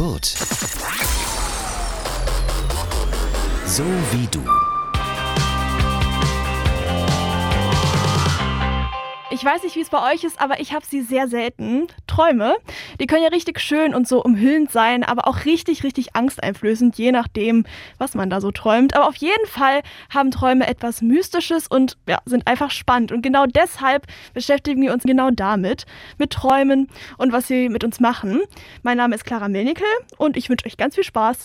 Kurt. So wie du. Ich weiß nicht, wie es bei euch ist, aber ich habe sie sehr selten. Träume, die können ja richtig schön und so umhüllend sein, aber auch richtig, richtig angsteinflößend, je nachdem, was man da so träumt. Aber auf jeden Fall haben Träume etwas Mystisches und ja, sind einfach spannend. Und genau deshalb beschäftigen wir uns genau damit, mit Träumen und was sie mit uns machen. Mein Name ist Clara Melnickel und ich wünsche euch ganz viel Spaß.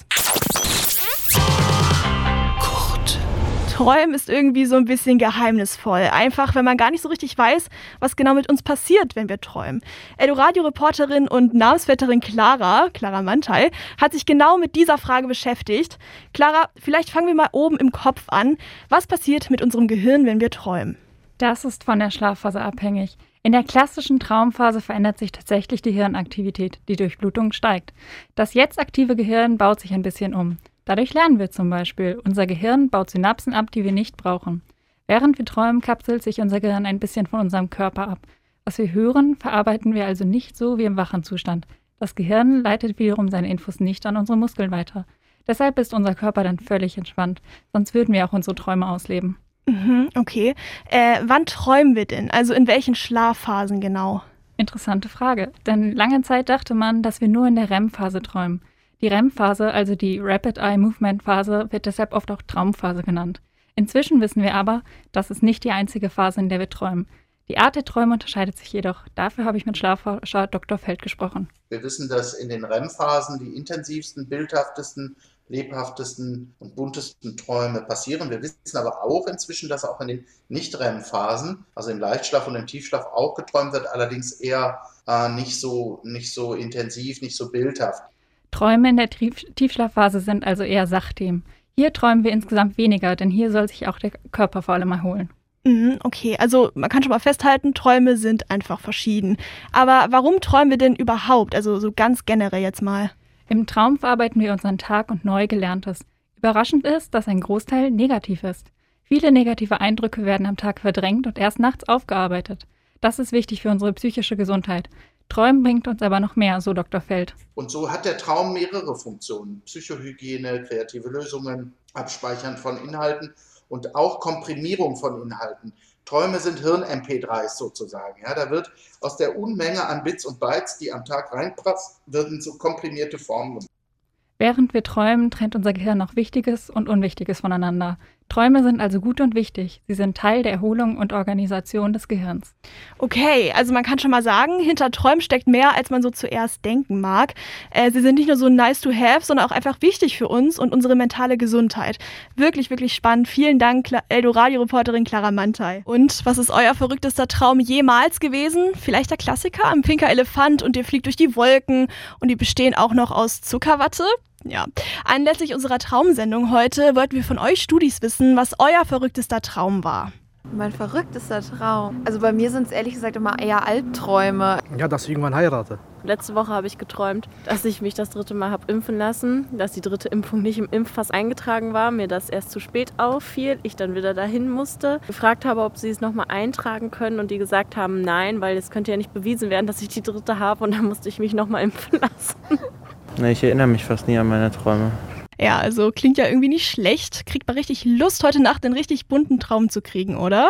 Träumen ist irgendwie so ein bisschen geheimnisvoll. Einfach, wenn man gar nicht so richtig weiß, was genau mit uns passiert, wenn wir träumen. Eldoradio-Reporterin und Namensvetterin Clara Mantai, hat sich genau mit dieser Frage beschäftigt. Clara, vielleicht fangen wir mal oben im Kopf an. Was passiert mit unserem Gehirn, wenn wir träumen? Das ist von der Schlafphase abhängig. In der klassischen Traumphase verändert sich tatsächlich die Hirnaktivität. Die Durchblutung steigt. Das jetzt aktive Gehirn baut sich ein bisschen um. Dadurch lernen wir zum Beispiel. Unser Gehirn baut Synapsen ab, die wir nicht brauchen. Während wir träumen, kapselt sich unser Gehirn ein bisschen von unserem Körper ab. Was wir hören, verarbeiten wir also nicht so wie im wachen Zustand. Das Gehirn leitet wiederum seine Infos nicht an unsere Muskeln weiter. Deshalb ist unser Körper dann völlig entspannt. Sonst würden wir auch unsere Träume ausleben. Okay. Wann träumen wir denn? Also in welchen Schlafphasen genau? Interessante Frage. Denn lange Zeit dachte man, dass wir nur in der REM-Phase träumen. Die REM-Phase, also die Rapid Eye Movement Phase, wird deshalb oft auch Traumphase genannt. Inzwischen wissen wir aber, das ist nicht die einzige Phase, in der wir träumen. Die Art der Träume unterscheidet sich jedoch. Dafür habe ich mit Schlafforscher Dr. Feld gesprochen. Wir wissen, dass in den REM-Phasen die intensivsten, bildhaftesten, lebhaftesten und buntesten Träume passieren. Wir wissen aber auch inzwischen, dass auch in den Nicht-REM-Phasen, also im Leichtschlaf und im Tiefschlaf, auch geträumt wird, allerdings eher nicht so intensiv, nicht so bildhaft. Träume in der Tiefschlafphase sind also eher Sachthemen. Hier träumen wir insgesamt weniger, denn hier soll sich auch der Körper vor allem erholen. Okay, also man kann schon mal festhalten, Träume sind einfach verschieden. Aber warum träumen wir denn überhaupt? Also so ganz generell jetzt mal. Im Traum verarbeiten wir unseren Tag und neu Gelerntes. Überraschend ist, dass ein Großteil negativ ist. Viele negative Eindrücke werden am Tag verdrängt und erst nachts aufgearbeitet. Das ist wichtig für unsere psychische Gesundheit. Träumen bringt uns aber noch mehr, so Dr. Feld. Und so hat der Traum mehrere Funktionen. Psychohygiene, kreative Lösungen, Abspeichern von Inhalten und auch Komprimierung von Inhalten. Träume sind Hirn-MP3s sozusagen. Ja, da wird aus der Unmenge an Bits und Bytes, die am Tag reinpasst, werden so komprimierte Formen gemacht. Während wir träumen, trennt unser Gehirn auch Wichtiges und Unwichtiges voneinander. Träume sind also gut und wichtig. Sie sind Teil der Erholung und Organisation des Gehirns. Okay, also man kann schon mal sagen, hinter Träumen steckt mehr, als man so zuerst denken mag. Sie sind nicht nur so nice to have, sondern auch einfach wichtig für uns und unsere mentale Gesundheit. Wirklich, wirklich spannend. Vielen Dank, Eldoradio-Reporterin Clara Mantai. Und was ist euer verrücktester Traum jemals gewesen? Vielleicht der Klassiker, ein pinker Elefant und ihr fliegt durch die Wolken und die bestehen auch noch aus Zuckerwatte? Ja, anlässlich unserer Traumsendung heute wollten wir von euch Studis wissen, was euer verrücktester Traum war. Mein verrücktester Traum? Also bei mir sind es ehrlich gesagt immer eher Albträume. Ja, dass ich irgendwann heirate. Letzte Woche habe ich geträumt, dass ich mich das 3. Mal habe impfen lassen, dass die 3. Impfung nicht im Impfpass eingetragen war, mir das erst zu spät auffiel, ich dann wieder dahin musste, gefragt habe, ob sie es nochmal eintragen können und die gesagt haben, nein, weil es könnte ja nicht bewiesen werden, dass ich die 3. habe und dann musste ich mich nochmal impfen lassen. Nee, ich erinnere mich fast nie an meine Träume. Ja, also klingt ja irgendwie nicht schlecht. Kriegt man richtig Lust, heute Nacht einen richtig bunten Traum zu kriegen, oder?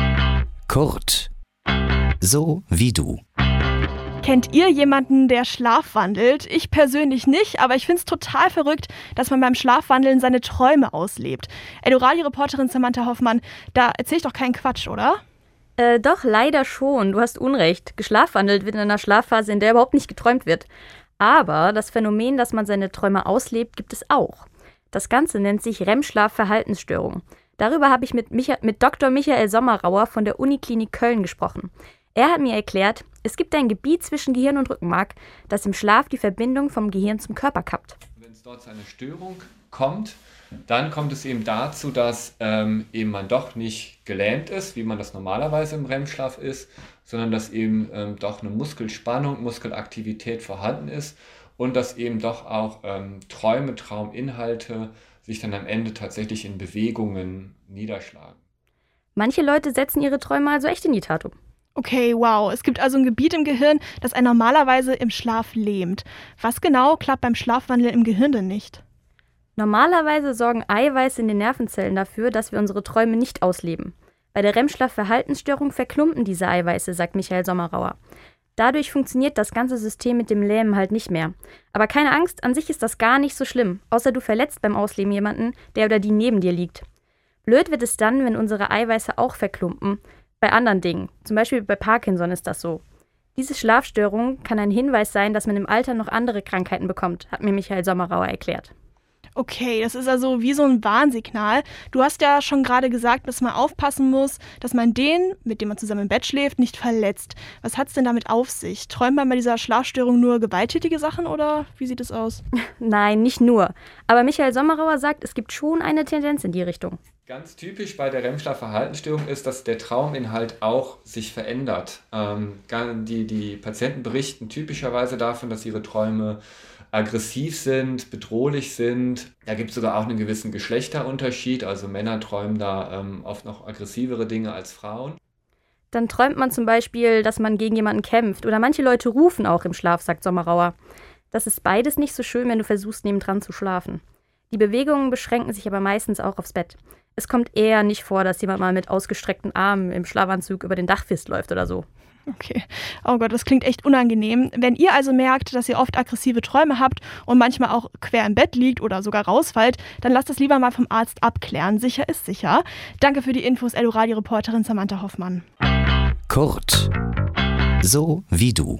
Kurt. So wie du. Kennt ihr jemanden, der schlafwandelt? Ich persönlich nicht, aber ich finde es total verrückt, dass man beim Schlafwandeln seine Träume auslebt. Eldoradio-Reporterin Samantha Hoffmann, da erzähl ich doch keinen Quatsch, oder? Doch, leider schon. Du hast Unrecht. Geschlafwandelt wird in einer Schlafphase, in der überhaupt nicht geträumt wird. Aber das Phänomen, dass man seine Träume auslebt, gibt es auch. Das Ganze nennt sich REM-Schlaf-Verhaltensstörung. Darüber habe ich mit Dr. Michael Sommerauer von der Uniklinik Köln gesprochen. Er hat mir erklärt, es gibt ein Gebiet zwischen Gehirn und Rückenmark, das im Schlaf die Verbindung vom Gehirn zum Körper kappt. Wenn es dort zu einer Störung kommt, dann kommt es eben dazu, dass eben man doch nicht gelähmt ist, wie man das normalerweise im REM-Schlaf ist, sondern dass eben doch eine Muskelspannung, Muskelaktivität vorhanden ist und dass eben doch auch Träume, Trauminhalte sich dann am Ende tatsächlich in Bewegungen niederschlagen. Manche Leute setzen ihre Träume also echt in die Tat um. Okay, wow. Es gibt also ein Gebiet im Gehirn, das einen normalerweise im Schlaf lähmt. Was genau klappt beim Schlafwandel im Gehirn denn nicht? Normalerweise sorgen Eiweiße in den Nervenzellen dafür, dass wir unsere Träume nicht ausleben. Bei der REM-Schlaf-Verhaltensstörung verklumpen diese Eiweiße, sagt Michael Sommerauer. Dadurch funktioniert das ganze System mit dem Lähmen halt nicht mehr. Aber keine Angst, an sich ist das gar nicht so schlimm, außer du verletzt beim Ausleben jemanden, der oder die neben dir liegt. Blöd wird es dann, wenn unsere Eiweiße auch verklumpen. Bei anderen Dingen, zum Beispiel bei Parkinson ist das so. Diese Schlafstörung kann ein Hinweis sein, dass man im Alter noch andere Krankheiten bekommt, hat mir Michael Sommerauer erklärt. Okay, das ist also wie so ein Warnsignal. Du hast ja schon gerade gesagt, dass man aufpassen muss, dass man den, mit dem man zusammen im Bett schläft, nicht verletzt. Was hat's denn damit auf sich? Träumt man bei dieser Schlafstörung nur gewalttätige Sachen oder wie sieht es aus? Nein, nicht nur. Aber Michael Sommerauer sagt, es gibt schon eine Tendenz in die Richtung. Ganz typisch bei der REM-Schlaf-Verhaltensstörung ist, dass der Trauminhalt auch sich verändert. Die Patienten berichten typischerweise davon, dass ihre Träume aggressiv sind, bedrohlich sind. Da gibt es sogar auch einen gewissen Geschlechterunterschied. Also Männer träumen da oft noch aggressivere Dinge als Frauen. Dann träumt man zum Beispiel, dass man gegen jemanden kämpft. Oder manche Leute rufen auch im Schlaf, sagt Sommerauer. Das ist beides nicht so schön, wenn du versuchst, nebendran zu schlafen. Die Bewegungen beschränken sich aber meistens auch aufs Bett. Es kommt eher nicht vor, dass jemand mal mit ausgestreckten Armen im Schlafanzug über den Dachfist läuft oder so. Okay. Oh Gott, das klingt echt unangenehm. Wenn ihr also merkt, dass ihr oft aggressive Träume habt und manchmal auch quer im Bett liegt oder sogar rausfallt, dann lasst das lieber mal vom Arzt abklären. Sicher ist sicher. Danke für die Infos, Eldoradio-Reporterin Samantha Hoffmann. Kurt. So wie du.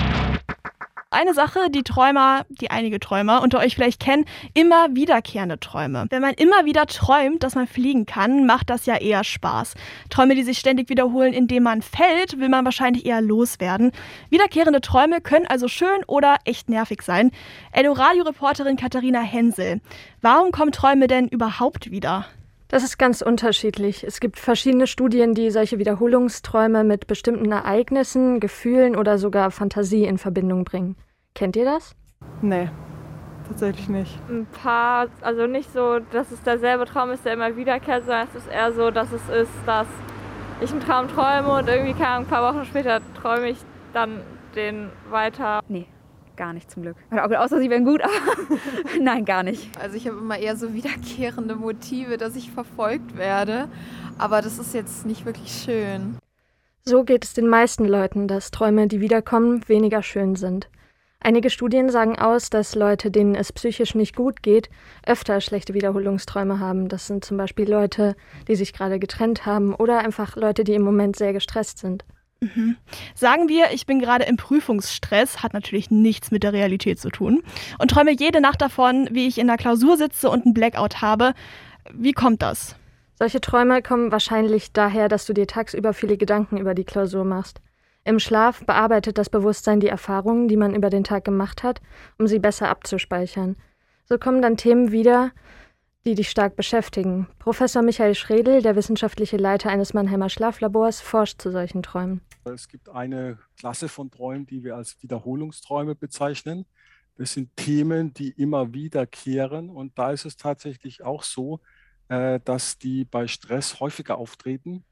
Eine Sache, die einige Träumer unter euch vielleicht kennen, immer wiederkehrende Träume. Wenn man immer wieder träumt, dass man fliegen kann, macht das ja eher Spaß. Träume, die sich ständig wiederholen, indem man fällt, will man wahrscheinlich eher loswerden. Wiederkehrende Träume können also schön oder echt nervig sein. Eldoradio-Reporterin Katharina Hensel. Warum kommen Träume denn überhaupt wieder? Das ist ganz unterschiedlich. Es gibt verschiedene Studien, die solche Wiederholungsträume mit bestimmten Ereignissen, Gefühlen oder sogar Fantasie in Verbindung bringen. Kennt ihr das? Nee, tatsächlich nicht. Ein paar, also nicht so, dass es derselbe Traum ist, der immer wiederkehrt, sondern es ist eher so, dass es ist, dass ich einen Traum träume und irgendwie ein paar Wochen später träume ich dann den weiter. Nee. Gar nicht zum Glück. Außer sie wären gut, aber nein, gar nicht. Also ich habe immer eher so wiederkehrende Motive, dass ich verfolgt werde. Aber das ist jetzt nicht wirklich schön. So geht es den meisten Leuten, dass Träume, die wiederkommen, weniger schön sind. Einige Studien sagen aus, dass Leute, denen es psychisch nicht gut geht, öfter schlechte Wiederholungsträume haben. Das sind zum Beispiel Leute, die sich gerade getrennt haben oder einfach Leute, die im Moment sehr gestresst sind. Mhm. Sagen wir, ich bin gerade im Prüfungsstress, hat natürlich nichts mit der Realität zu tun und träume jede Nacht davon, wie ich in der Klausur sitze und einen Blackout habe. Wie kommt das? Solche Träume kommen wahrscheinlich daher, dass du dir tagsüber viele Gedanken über die Klausur machst. Im Schlaf bearbeitet das Bewusstsein die Erfahrungen, die man über den Tag gemacht hat, um sie besser abzuspeichern. So kommen dann Themen wieder, die dich stark beschäftigen. Professor Michael Schredl, der wissenschaftliche Leiter eines Mannheimer Schlaflabors, forscht zu solchen Träumen. Es gibt eine Klasse von Träumen, die wir als Wiederholungsträume bezeichnen. Das sind Themen, die immer wiederkehren. Und da ist es tatsächlich auch so, dass die bei Stress häufiger auftreten.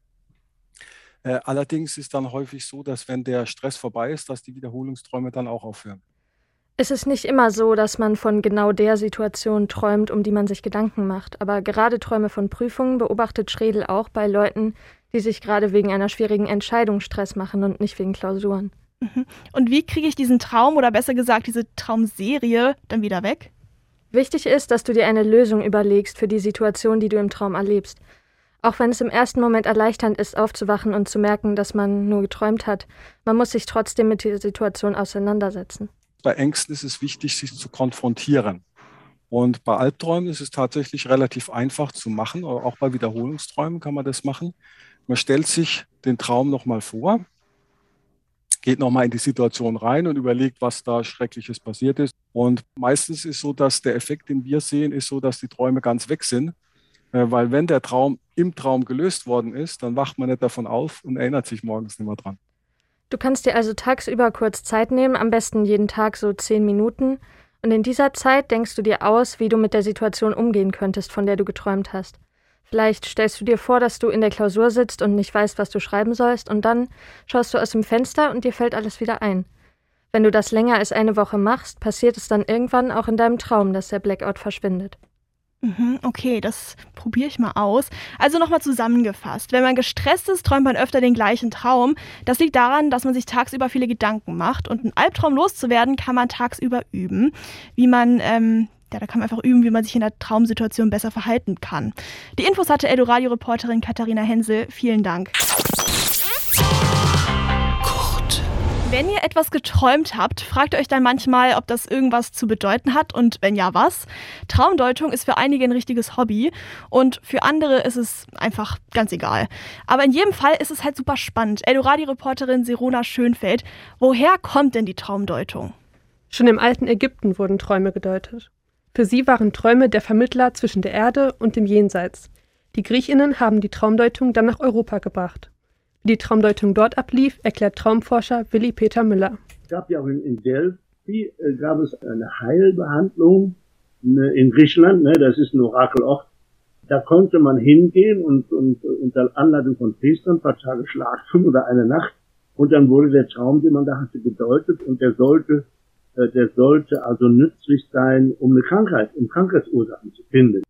Allerdings ist dann häufig so, dass wenn der Stress vorbei ist, dass die Wiederholungsträume dann auch aufhören. Es ist nicht immer so, dass man von genau der Situation träumt, um die man sich Gedanken macht. Aber gerade Träume von Prüfungen beobachtet Schredl auch bei Leuten, die sich gerade wegen einer schwierigen Entscheidung Stress machen und nicht wegen Klausuren. Und wie kriege ich diesen Traum oder besser gesagt diese Traumserie dann wieder weg? Wichtig ist, dass du dir eine Lösung überlegst für die Situation, die du im Traum erlebst. Auch wenn es im ersten Moment erleichternd ist, aufzuwachen und zu merken, dass man nur geträumt hat, man muss sich trotzdem mit der Situation auseinandersetzen. Bei Ängsten ist es wichtig, sich zu konfrontieren. Und bei Albträumen ist es tatsächlich relativ einfach zu machen. Auch bei Wiederholungsträumen kann man das machen. Man stellt sich den Traum nochmal vor, geht nochmal in die Situation rein und überlegt, was da Schreckliches passiert ist. Und meistens ist so, dass der Effekt, den wir sehen, ist so, dass die Träume ganz weg sind. Weil wenn der Traum im Traum gelöst worden ist, dann wacht man nicht davon auf und erinnert sich morgens nicht mehr dran. Du kannst dir also tagsüber kurz Zeit nehmen, am besten jeden Tag so 10 Minuten. Und in dieser Zeit denkst du dir aus, wie du mit der Situation umgehen könntest, von der du geträumt hast. Vielleicht stellst du dir vor, dass du in der Klausur sitzt und nicht weißt, was du schreiben sollst, und dann schaust du aus dem Fenster und dir fällt alles wieder ein. Wenn du das länger als eine Woche machst, passiert es dann irgendwann auch in deinem Traum, dass der Blackout verschwindet. Okay, das probiere ich mal aus. Also nochmal zusammengefasst. Wenn man gestresst ist, träumt man öfter den gleichen Traum. Das liegt daran, dass man sich tagsüber viele Gedanken macht. Und einen Albtraum loszuwerden, kann man tagsüber üben. Da kann man einfach üben, wie man sich in der Traumsituation besser verhalten kann. Die Infos hatte Eldoradio-Reporterin Katharina Hensel. Vielen Dank. Wenn ihr etwas geträumt habt, fragt euch dann manchmal, ob das irgendwas zu bedeuten hat und wenn ja, was. Traumdeutung ist für einige ein richtiges Hobby und für andere ist es einfach ganz egal. Aber in jedem Fall ist es halt super spannend. Eldoradio-Reporterin Sirona Schönfeld, woher kommt denn die Traumdeutung? Schon im alten Ägypten wurden Träume gedeutet. Für sie waren Träume der Vermittler zwischen der Erde und dem Jenseits. Die Griechinnen haben die Traumdeutung dann nach Europa gebracht. Wie die Traumdeutung dort ablief, erklärt Traumforscher Willi Peter Müller. Es gab ja auch in Delphi gab es eine Heilbehandlung in Griechenland, das ist ein Orakelort. Da konnte man hingehen und unter Anleitung von Priestern ein paar Tage schlafen oder eine Nacht. Und dann wurde der Traum, den man da hatte, gedeutet und der sollte also nützlich sein, um Krankheitsursachen zu finden.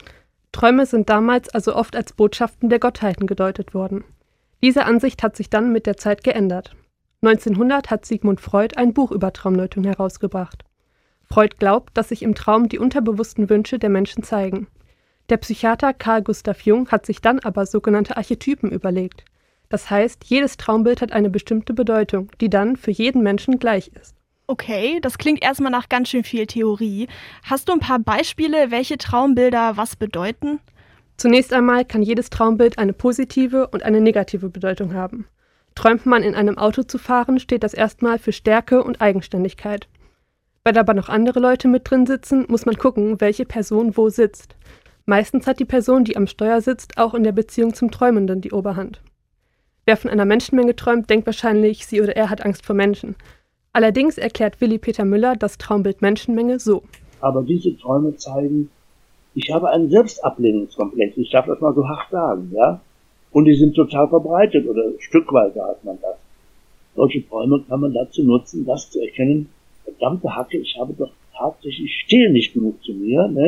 Träume sind damals also oft als Botschaften der Gottheiten gedeutet worden. Diese Ansicht hat sich dann mit der Zeit geändert. 1900 hat Sigmund Freud ein Buch über Traumdeutung herausgebracht. Freud glaubt, dass sich im Traum die unterbewussten Wünsche der Menschen zeigen. Der Psychiater Carl Gustav Jung hat sich dann aber sogenannte Archetypen überlegt. Das heißt, jedes Traumbild hat eine bestimmte Bedeutung, die dann für jeden Menschen gleich ist. Okay, das klingt erstmal nach ganz schön viel Theorie. Hast du ein paar Beispiele, welche Traumbilder was bedeuten? Zunächst einmal kann jedes Traumbild eine positive und eine negative Bedeutung haben. Träumt man, in einem Auto zu fahren, steht das erstmal für Stärke und Eigenständigkeit. Weil aber noch andere Leute mit drin sitzen, muss man gucken, welche Person wo sitzt. Meistens hat die Person, die am Steuer sitzt, auch in der Beziehung zum Träumenden die Oberhand. Wer von einer Menschenmenge träumt, denkt wahrscheinlich, sie oder er hat Angst vor Menschen. Allerdings erklärt Willi Peter Müller das Traumbild Menschenmenge so. Aber diese Träume zeigen, ich habe einen Selbstablehnungskomplex, ich darf das mal so hart sagen, ja? Und die sind total verbreitet oder stückweise hat man das. Solche Träume kann man dazu nutzen, das zu erkennen, verdammte Hacke, ich habe doch tatsächlich, stehe nicht genug zu mir, ne?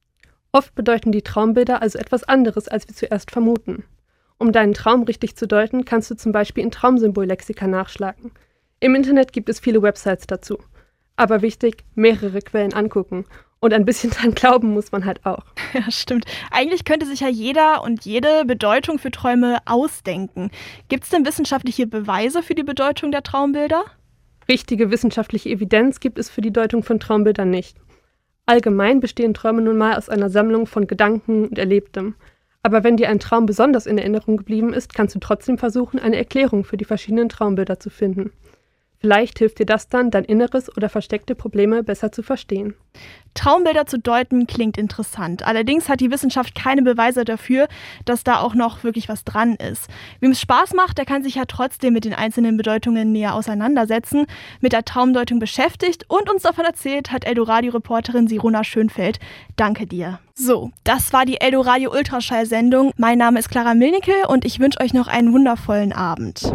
Oft bedeuten die Traumbilder also etwas anderes, als wir zuerst vermuten. Um deinen Traum richtig zu deuten, kannst du zum Beispiel in Traumsymbollexika nachschlagen. Im Internet gibt es viele Websites dazu. Aber wichtig, mehrere Quellen angucken. Und ein bisschen dran glauben muss man halt auch. Ja, stimmt. Eigentlich könnte sich ja jeder und jede Bedeutung für Träume ausdenken. Gibt es denn wissenschaftliche Beweise für die Bedeutung der Traumbilder? Richtige wissenschaftliche Evidenz gibt es für die Deutung von Traumbildern nicht. Allgemein bestehen Träume nun mal aus einer Sammlung von Gedanken und Erlebtem. Aber wenn dir ein Traum besonders in Erinnerung geblieben ist, kannst du trotzdem versuchen, eine Erklärung für die verschiedenen Traumbilder zu finden. Vielleicht hilft dir das dann, dein inneres oder versteckte Probleme besser zu verstehen. Traumbilder zu deuten klingt interessant. Allerdings hat die Wissenschaft keine Beweise dafür, dass da auch noch wirklich was dran ist. Wem es Spaß macht, der kann sich ja trotzdem mit den einzelnen Bedeutungen näher auseinandersetzen, mit der Traumdeutung beschäftigt und uns davon erzählt hat Eldoradio-Reporterin Sirona Schönfeld. Danke dir. So, das war die Eldoradio Ultraschall-Sendung. Mein Name ist Clara Milnicke und ich wünsche euch noch einen wundervollen Abend.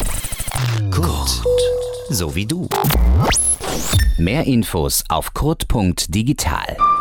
Kurt, so wie du. Mehr Infos auf kurt.digital.